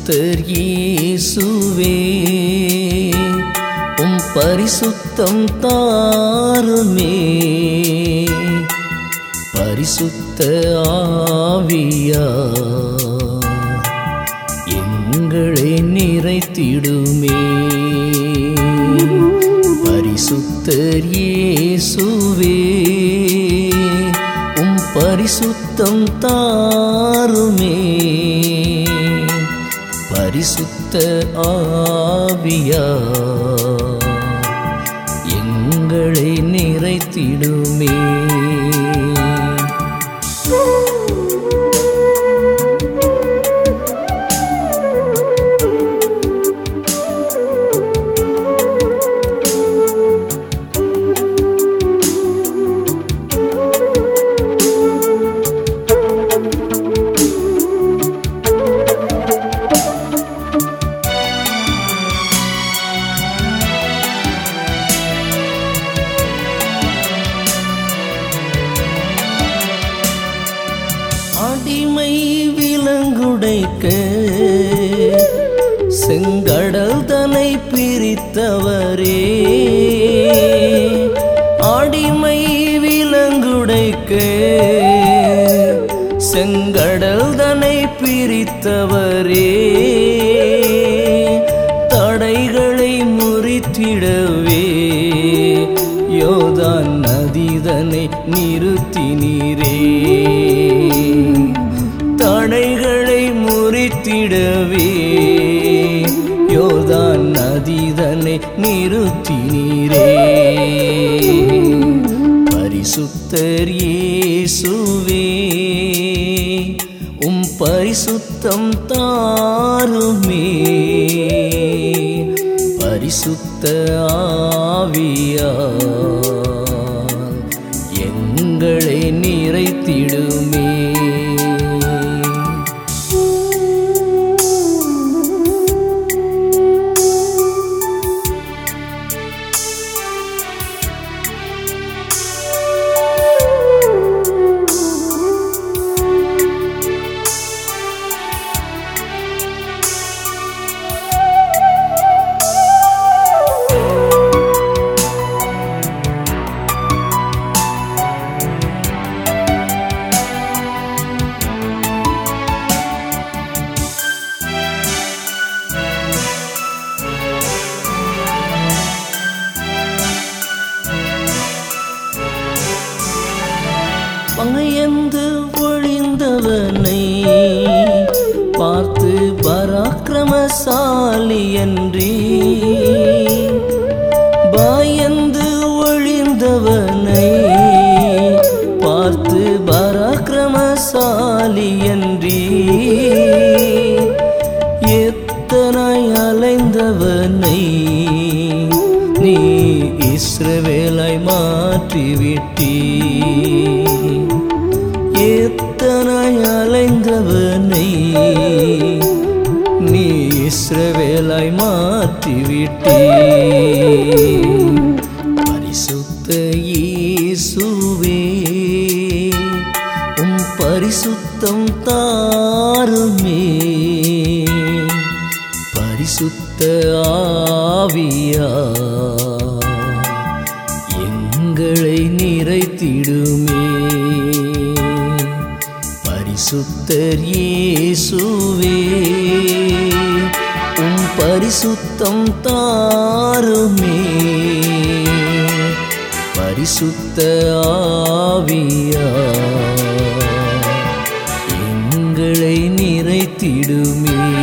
பரிசுத்தர் இயேசுவே உம் பரிசுத்தம் தாருமே. பரிசுத்த ஆவியார் எங்களை நிறைத்திடுமே. பரிசுத்தர் இயேசுவே உம் பரிசுத்தம் தாருமே. பரிசுத்த ஆவியார் எங்களை நிறைத்திடுமே. அடிமை விலங்குடைக்க செங்கடல் தன்னை பிரித்தவரே. அடிமை விலங்குடைக்க செங்கடல் தன்னை பிரித்தவரே. தடைகளை முறித்திடவே யோர்தான் நதிதனை நிறுத்தினீரே. தடைகளை முறித்திடவே யோர்தான் நதிதனை நிறுத்தினீரே. பரிசுத்தர் இயேசுவே உம் பரிசுத்தம் தாருமே. பரிசுத்த ஆவியார் எங்களை நிறைத்திடுமே. பயந்து ஒழிந்தவனை பார்த்து பராக்கிரமசாலி என்றே. பயந்து ஒழிந்தவனை பார்த்து பராக்கிரமசாலி என்றே. எத்தனை அலைந்தவனை நீ இஸ்ரவேலை மாற்றிவிட்டீ. எத்தனை அலைந்தவனை நீ இஸ்ரவேலை மாற்றிவிட்டீ. பரிசுத்த இயேசுவே உம் பரிசுத்தம் தாருமே. பரிசுத்த ஆவியார் எங்களை நிறைத்திடுமே. பரிசுத்தர் இயேசுவே உம் பரிசுத்தம் தாருமே. பரிசுத்த ஆவியார் எங்களை நிறைத்திடுமே.